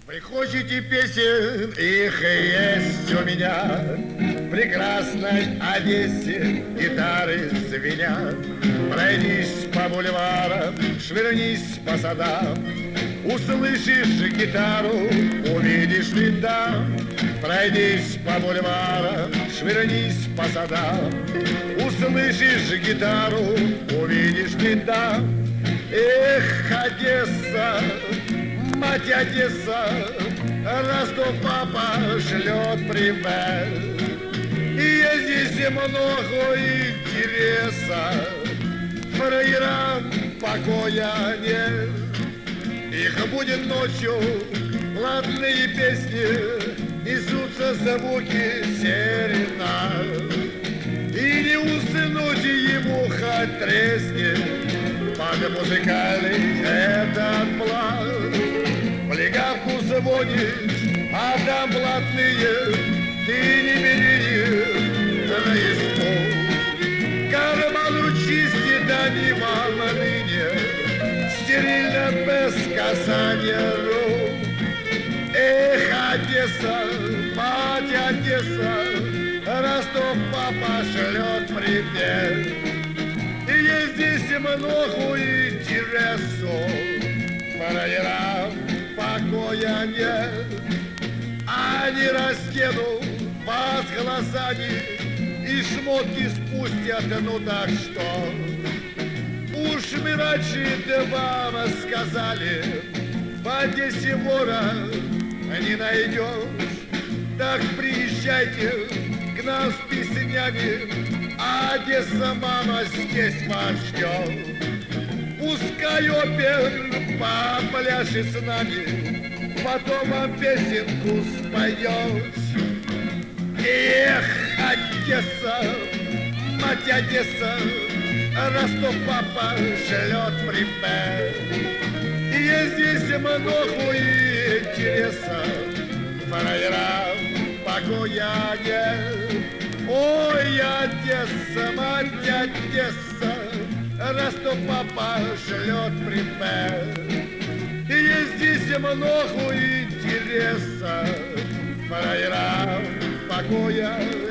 Вы хотите песен, их есть у меня. В прекрасной Одессе гитары звенят. Пройдись по бульварам, швырнись по садам. Услышишь гитару, увидишь ли там. Пройдись по бульварам, швырнись по садам. Услышишь гитару, увидишь ли там. Эх, Одесса, мать Одесса, раз то папа шлет привет. И есть здесь много интереса, фраерам покоя нет. Их будет ночью ладные песни, несутся звуки серенад. И не уснуть ему хоть треснет под музыкальный этот план. В легавку звонишь, а там блатные, ты не бери на испуг. Карман чисти, да не вам ныне, стерильно без касания рук. Эх, Одесса, мать Одесса, раз то папа шлет привет. И есть здесь много интересов, фраерам покоя нет. Они разденут вас глазами и шмотки спустят, ну так что. Уж мы раньше вам сказали, в Одессе вора не найдешь. Так приезжайте к нам с песнями, Одесса, мама, здесь вас ждет. Пускай опер попляшет с нами, потом вам песенку споет. Эх, Одесса, мать Одесса, раз то папа шлет привет. И есть здесь много интереса, фраерам покоя нет. Ой, Одесса, мать Одесса, раз то папа шлет привет. И есть здесь много интереса, фраерам покоя